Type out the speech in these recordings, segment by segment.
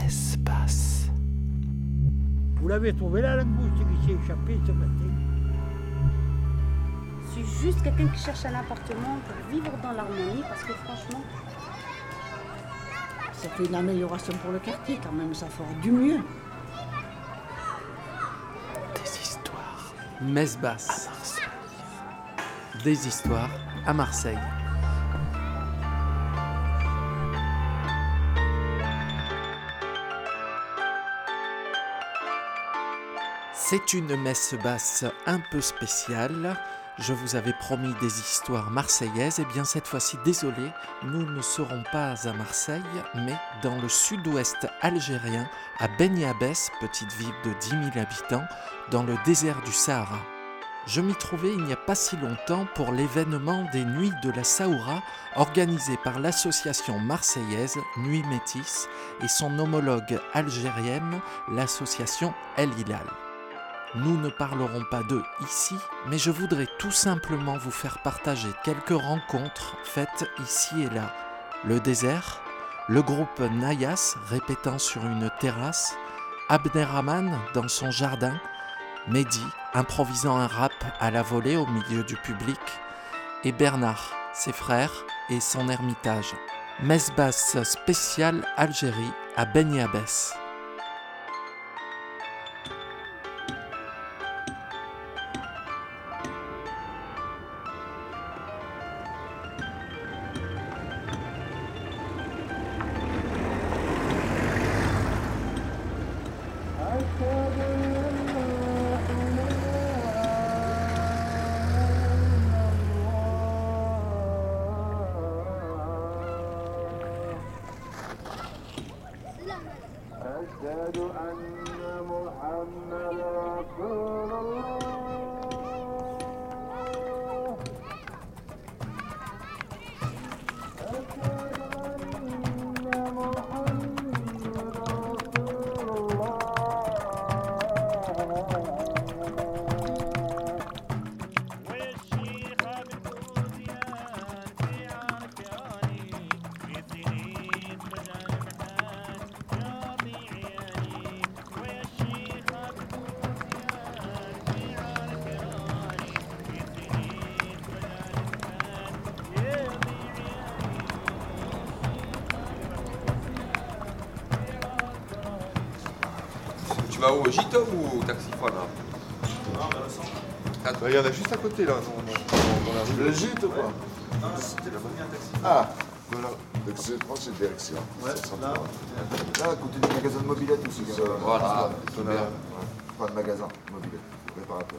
messe basse. Vous l'avez trouvé la langouste qui s'est échappée ce matin? Je suis juste quelqu'un qui cherche un appartement pour vivre dans l'harmonie parce que franchement, Ça fait une amélioration pour le quartier quand même, ça fera du mieux. Des histoires Messe à basse. Marseille. Des histoires à Marseille. C'est une messe basse un peu spéciale. Je vous avais promis des histoires marseillaises. Et bien cette fois-ci, désolé, nous ne serons pas à Marseille, mais dans le sud-ouest algérien, à Beni Abbès, petite ville de 10 000 habitants, dans le désert du Sahara. Je m'y trouvais il n'y a pas si longtemps pour l'événement des Nuits de la Saoura, organisé par l'association marseillaise Nuit Métis et son homologue algérienne, l'association El Hilal. Nous ne parlerons pas d'eux ici, mais je voudrais tout simplement vous faire partager quelques rencontres faites ici et là. Le désert, le groupe Nayas répétant sur une terrasse, Abderrahman dans son jardin, Mehdi improvisant un rap à la volée au milieu du public, et Bernard, ses frères et son ermitage. Messe basse spéciale Algérie à Beni Abbès. أشهد أن محمد رسول الله أشهد أن محمد رسول الله والشيخ بالفوزيان في عركاني في سنين بدل محال ياضي عيالي والشيخ بالفوزيان في عركاني في سنين بدل محال ياضي Tu vas où, J-Tom ou au taxiphone là? Il y en a juste à côté là, dans la rue. Le gîte ou quoi? Non, c'était la première taxi. Ah, voilà. Donc je prends cette direction. Ouais, là. Là, à côté du magasin de mobilette aussi. Voilà, c'est bien. Pas de magasin, mobilette, réparateur.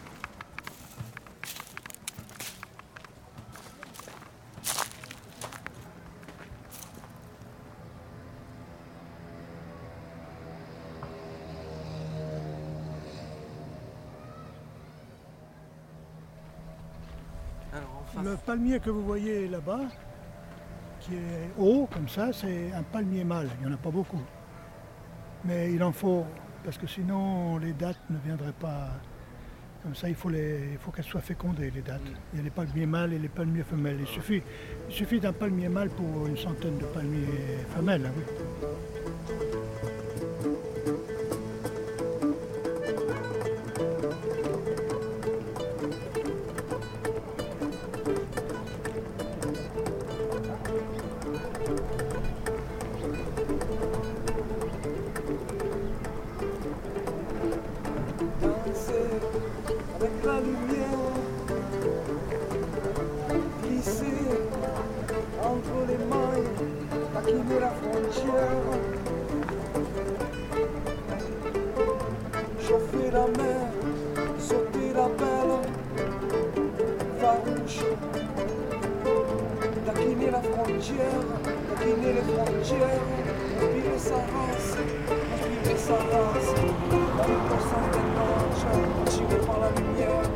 Alors, en face. Le palmier que vous voyez là-bas, qui est haut comme ça, c'est un palmier mâle. Il n'y en a pas beaucoup. Mais il en faut, parce que sinon les dattes ne viendraient pas. Comme ça, il faut qu'elles soient fécondées, les dattes. Il y a les palmiers mâles et les palmiers femelles. Il suffit d'un palmier mâle pour une centaine de palmiers femelles. Hein, oui. Danser avec la lumière, glisser entre les mailles, taquiner la frontière, chauffer la mer, sauter la belle, farouche, taquiner la frontière, taquiner les frontières, inspirer sa race, inspirer sa race. Mariposa de noche, attiré par la lumière.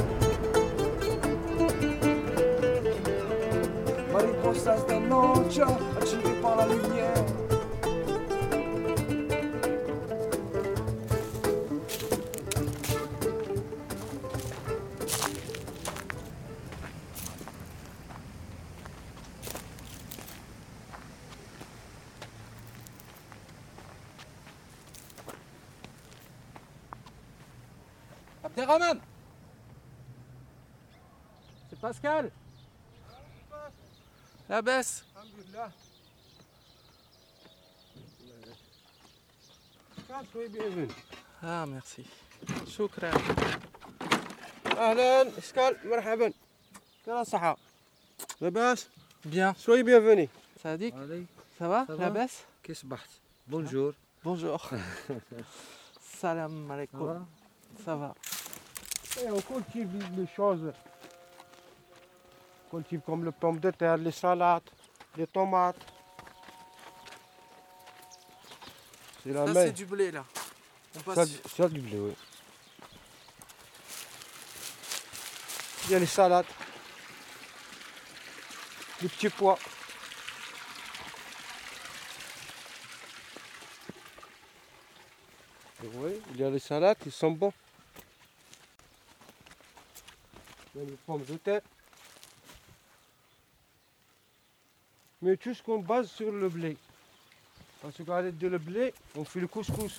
Mariposas de noche, attiré par la lumière. Abderrahman. C'est Pascal. La baisse. Alhamdulillah. Soyez bienvenue. Ah, merci. Choukran. Ahlan, Iskal, marhaban. Quelle saha? Labas? Bien. Soyez bienvenue. Sadik, ça va? La baisse? Bonjour. Bonjour. Salam alaikum. Ça va. Et on cultive les choses. On cultive comme les pommes de terre, les salades, les tomates. C'est la Ça, main. c'est du blé, là. On Ça, passe... ça, du blé, oui. Il y a les salades, les petits pois. Et oui, il y a les salades, ils sont bons. Il y a les pommes de terre. Mais tout ce qu'on base sur le blé. Parce qu'avec le blé, on fait le couscous.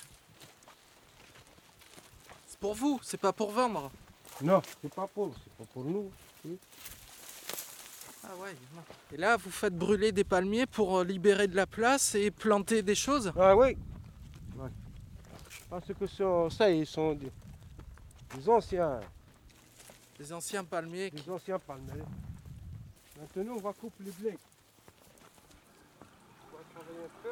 C'est pour vous, c'est pas pour vendre. Non, c'est pas pour nous. Oui. Ah ouais. Et là, vous faites brûler des palmiers pour libérer de la place et planter des choses? Ah oui. Ouais. Parce que ça, ils sont des anciens. Des anciens palmiers. Des anciens palmiers. Maintenant, on va couper les blés. On va travailler un peu.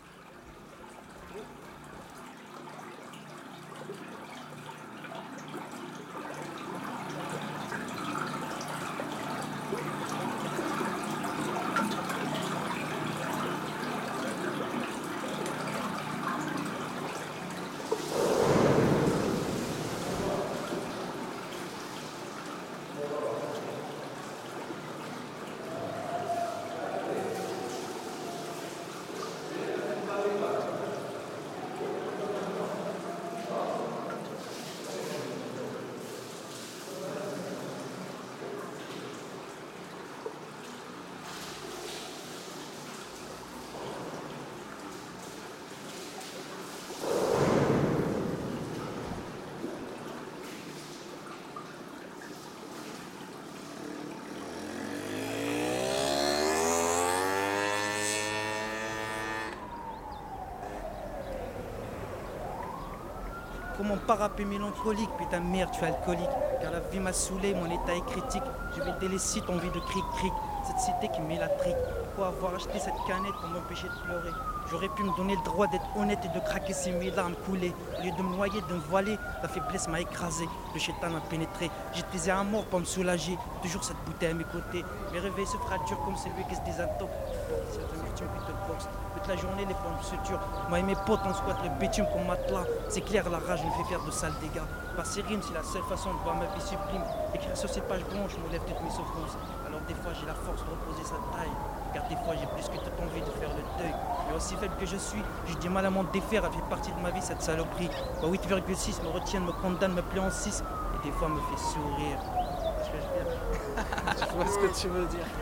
Comment parapet mélancolique, putain de merde, tu es alcoolique. Car la vie m'a saoulé, mon état est critique. Je vais délaisser ton envie de cric-cric. Cette cité qui met la trique. Pourquoi avoir acheté cette canette pour m'empêcher de pleurer? J'aurais pu me donner le droit d'être honnête et de craquer si mes larmes coulaient. Au lieu de me noyer, de me voiler, la faiblesse m'a écrasé. Le chétan m'a pénétré. J'ai utilisé un mort pour me soulager. Toujours cette bouteille à mes côtés. Mes réveils se fracturent comme celui qui se désintoxe. C'est un ultime putain de boxe. Toute la journée, les formes suturent. Moi et mes potes, on squatte le bitume comme matelas. C'est clair, la rage me fait faire de sales dégâts. Par ces rimes, c'est la seule façon de voir ma vie sublime. Écrire sur ces pages blanches me lève toutes mes souffrances. Alors des fois, j'ai la force de reposer sa taille. Car des fois, j'ai plus que toute envie de faire le deuil. Mais aussi faible que je suis, j'ai du mal à m'en défaire. Elle fait partie de ma vie, cette saloperie. 8,6 me retiennent, me condamne, me plaît en 6. Et des fois, me fait sourire. Est-ce que je viens? Je vois ce que tu veux dire.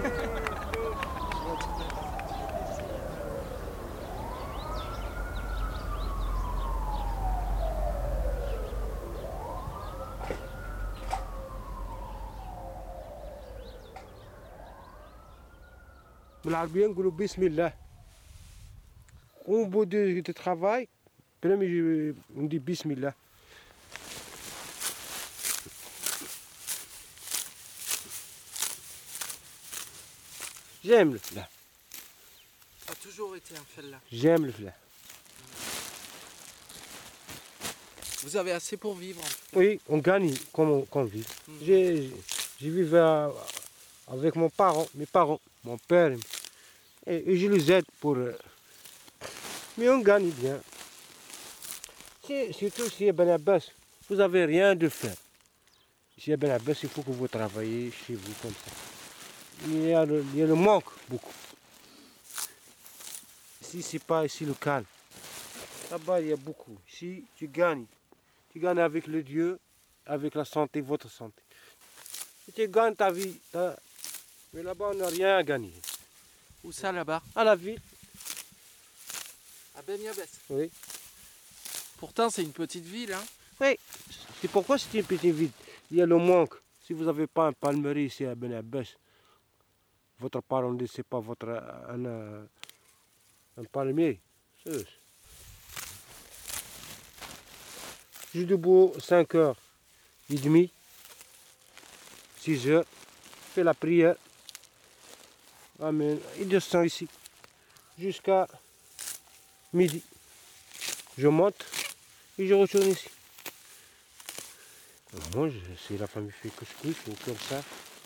بالعربية نقولوا بسم الله. Au bout de travail, premier on dit bismillah. J'aime le fla. Ça a toujours été un fellah. J'aime le fla. Vous avez assez pour vivre? Oui, on gagne comme on vit. J'ai vécu avec mes parents, mon père, et je les aide pour... Mais on gagne bien. Surtout si à Ben Abbas, vous n'avez rien de faire. Ici à Ben Abbas, il faut que vous travaillez chez vous comme ça. Il y a le manque beaucoup. Ici, c'est pas ici le calme. Là-bas, il y a beaucoup. Ici, tu gagnes. Tu gagnes avec le Dieu, avec la santé, votre santé. Et tu gagnes ta vie. Mais là-bas, on n'a rien à gagner. Où ça, là-bas? À la ville. À Ben Abbas? Oui. Pourtant, c'est une petite ville, hein? Oui. C'est pourquoi c'est une petite ville. Il y a le manque. Si vous n'avez pas un palmier ici à Ben Abbas, votre parent ne sait pas un palmier. Je suis debout 5h30, 6h, je fais la prière. Amen. Il descend ici jusqu'à midi. Je monte et je retourne ici. On mange, si la famille fait couscous ou comme ça.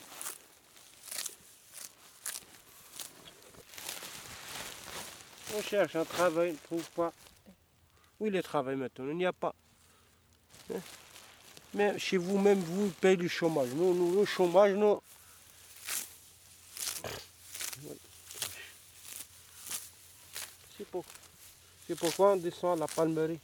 On cherche un travail, on ne trouve pas. Où est le travail maintenant? Il n'y a pas. Mais chez vous même, vous payez le chômage. Nous, le chômage, nous. C'est pourquoi on descend à la palmerie.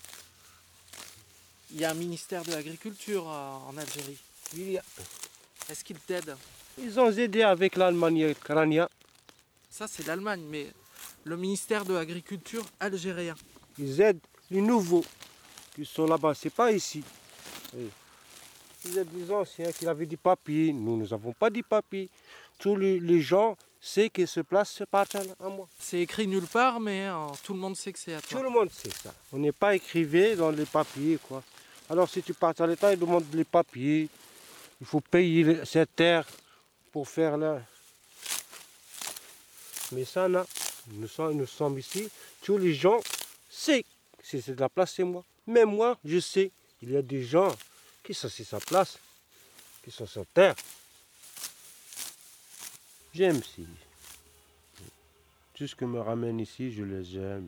Il y a un ministère de l'Agriculture en Algérie. Il y a. Est-ce qu'ils t'aident? Ils ont aidé avec l'Allemagne, Krania. Ça, c'est l'Allemagne, mais le ministère de l'Agriculture algérien. Ils aident les nouveaux qui sont là-bas, c'est pas ici. Ils aident les anciens qui avaient des papiers. Nous n'avons pas de papiers. Tous les gens savent que ce place se partage à moi. C'est écrit nulle part, mais tout le monde sait que c'est à toi. Tout le monde sait ça. On n'est pas écrivé dans les papiers, quoi. Alors si tu pars à l'État, ils demandent les papiers. Il faut payer cette terre pour faire là. Mais ça, non. Nous sommes ici. Tous les gens savent que c'est de la place, c'est moi. Même moi, je sais. Il y a des gens qui sont sur sa place, qui sont sur terre. J'aime ici. Tout ce qui me ramène ici, je les aime.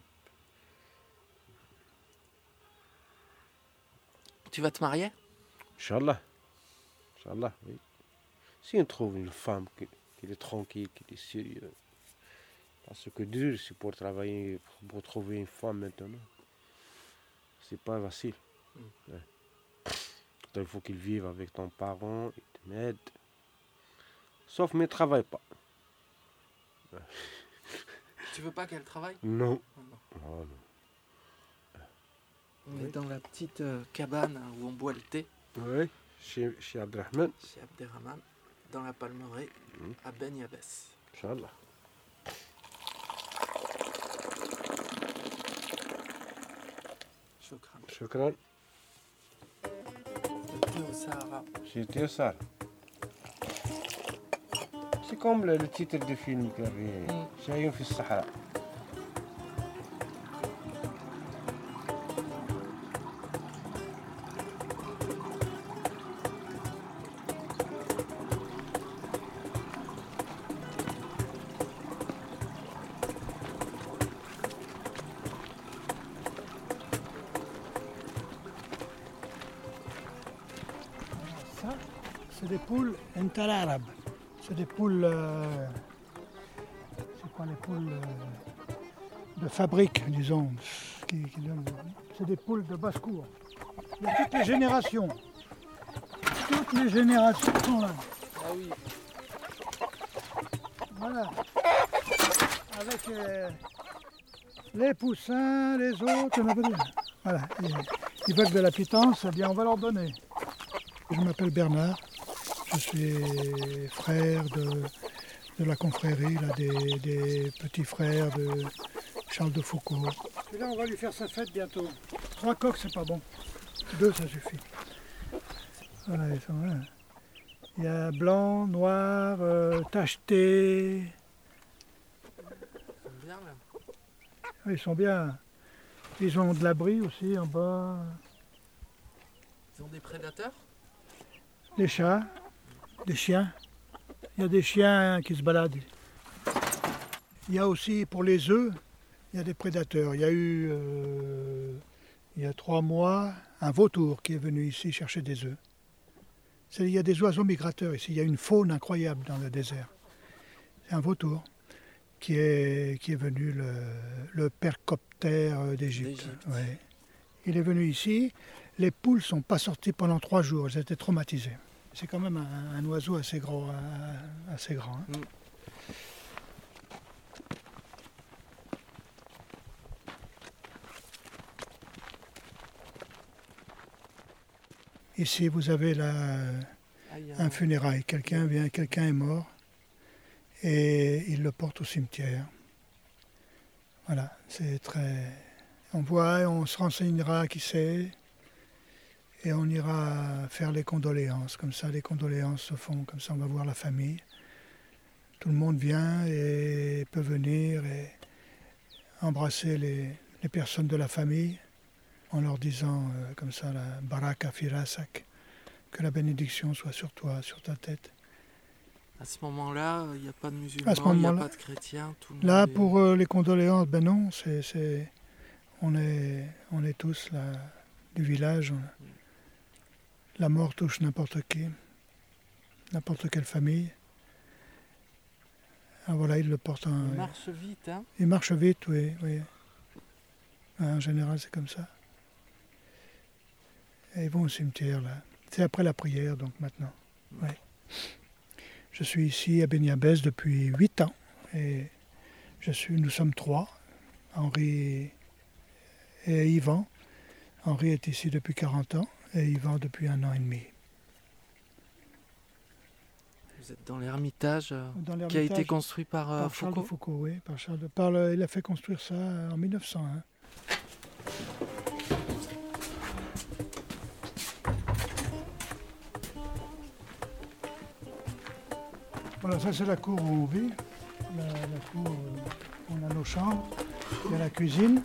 Tu vas te marier? Inch'Allah. Inch'Allah, oui. Si on trouve une femme qui est tranquille, qui est sérieuse. Parce que dur, c'est pour travailler, pour trouver une femme maintenant. C'est pas facile. Ouais. Il faut qu'il vive avec ton parent, il te m'aide. Sauf mais ne travaille pas. Ouais. Tu veux pas qu'elle travaille? Non. Oh, non. On est dans la petite cabane où on boit le thé. Oui, chez Abderrahman. Chez Abderrahman, dans la palmeraie, à Ben Abbas. Inch'Allah. Shukran. Shukran. Thé au Sahara. C'était ça. C'est comme le titre du film qu'il y avait. Shayoun fi Sahara. C'est des poules inter-arabes. C'est des poules. C'est quoi les poules de fabrique, disons. C'est des poules de basse-cour. Il y a toutes les générations. Toutes les générations sont là. Ah oui. Voilà. Avec les poussins, les autres. Voilà. Ils veulent de la pitance, eh bien on va leur donner. Je m'appelle Bernard. Je suis frère de la confrérie, là, des petits frères de Charles de Foucault. Et là, on va lui faire sa fête bientôt. 3 coqs, c'est pas bon. 2, ça suffit. Voilà, ils sont là. Il y a blanc, noir, tacheté. Ils sont bien là. Ils sont bien. Ils ont de l'abri aussi en bas. Ils ont des prédateurs? Des chats, des chiens. Il y a des chiens qui se baladent. Il y a aussi pour les œufs, il y a des prédateurs. Il y a eu, il y a 3 mois, un vautour qui est venu ici chercher des œufs. Il y a des oiseaux migrateurs ici. Il y a une faune incroyable dans le désert. C'est un vautour qui est venu, le percoptère d'Égypte. Ouais. Il est venu ici. Les poules ne sont pas sorties pendant 3 jours. Elles étaient traumatisées. C'est quand même un oiseau assez gros, assez grand. Hein. Ici, vous avez un funérail. Quelqu'un est mort et il le porte au cimetière. Voilà, c'est très... on se renseignera qui c'est et on ira faire les condoléances. Comme ça, les condoléances se font, comme ça on va voir la famille. Tout le monde vient et peut venir et embrasser les personnes de la famille en leur disant comme ça la baraka firasak, que la bénédiction soit sur toi, sur ta tête. À ce moment-là, il n'y a pas de musulmans, il n'y a pas de chrétiens. Tout le là, monde pour les condoléances, ben non, on est tous là, du village. La mort touche n'importe qui, n'importe quelle famille. Ah, voilà, il le porte Il marche vite, hein? Il marche vite, oui. En général, c'est comme ça. Et ils vont au cimetière, là. C'est après la prière, donc, maintenant. Ouais. Je suis ici à Beniabès depuis 8 ans. Et nous sommes 3, Henri et Yvan. Henri est ici depuis 40 ans et Yvan depuis 1 an et demi. Vous êtes dans l'Ermitage qui a été construit par Charles Foucault. de Foucault, oui. Il a fait construire ça en 1901. Voilà, ça c'est la cour où on vit. La cour où on a nos chambres. Il y a la cuisine.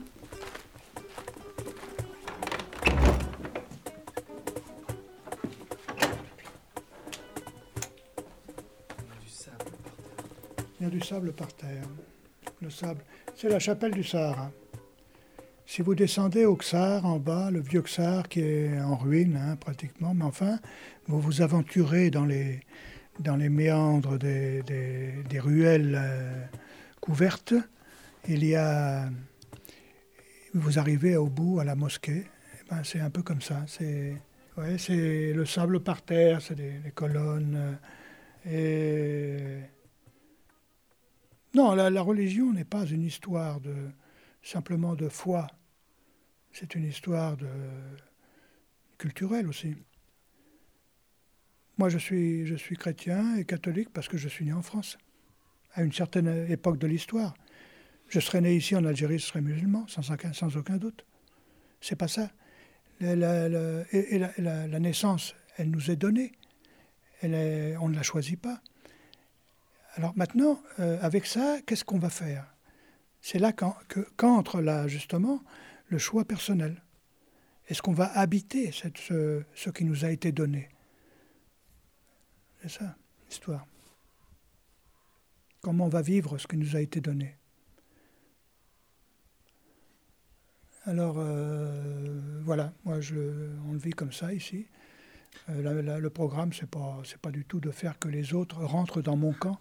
Il y a du sable par terre. Le sable, c'est la chapelle du Sahara. Si vous descendez au Ksar, en bas, le vieux Ksar qui est en ruine pratiquement, mais enfin, vous vous aventurez dans les méandres des ruelles couvertes. Vous arrivez au bout, à la mosquée. C'est un peu comme ça. C'est le sable par terre, c'est des colonnes. Non, la religion n'est pas une histoire simplement de foi. C'est une histoire culturelle aussi. Moi, je suis chrétien et catholique parce que je suis né en France, à une certaine époque de l'histoire. Je serais né ici en Algérie, je serais musulman, sans aucun doute. C'est pas ça. La naissance, elle nous est donnée. On ne la choisit pas. Alors maintenant, avec ça, qu'est-ce qu'on va faire? C'est là qu'entre là, justement, le choix personnel. Est-ce qu'on va habiter ce qui nous a été donné? C'est ça, l'histoire. Comment on va vivre ce qui nous a été donné? Alors, voilà, moi, on le vit comme ça ici. Le programme, c'est pas du tout de faire que les autres rentrent dans mon camp.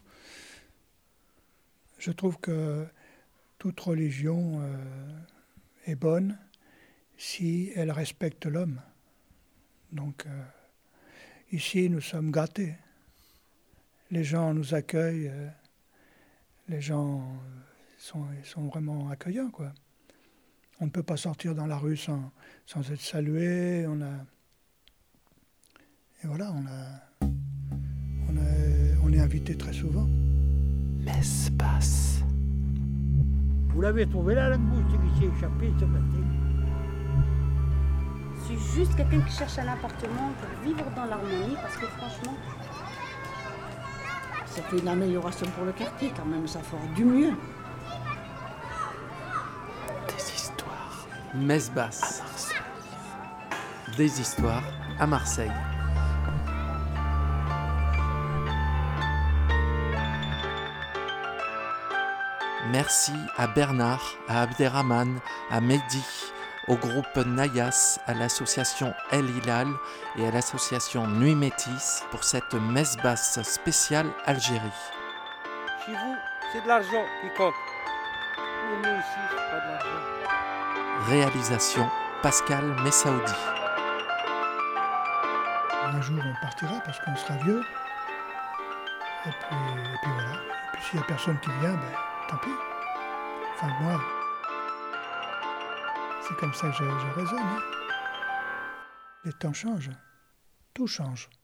Je trouve que toute religion est bonne si elle respecte l'homme. Donc, ici, nous sommes gâtés. Les gens nous accueillent, les gens sont vraiment accueillants, quoi. On ne peut pas sortir dans la rue sans être salué. Et voilà, on est invité très souvent. Messe basse. Vous l'avez trouvé là, la mouche qui s'est échappée ce matin? Je suis juste quelqu'un qui cherche un appartement pour vivre dans l'harmonie parce que franchement... Ça fait une amélioration pour le quartier quand même, ça fera du mieux. Des histoires. Messe basse. Des histoires à Marseille. Merci à Bernard, à Abderrahman, à Mehdi, au groupe Nayas, à l'association El Hilal et à l'association Nuit Métis pour cette messe basse spéciale Algérie. Chez vous, c'est de l'argent qui compte. Mais nous ici, c'est pas de l'argent. Réalisation Pascal Messaoudi. Un jour, on partira parce qu'on sera vieux. Et puis voilà. Et puis s'il n'y a personne qui vient, tant pis. Enfin, moi, c'est comme ça que je raisonne. Les temps changent. tout change.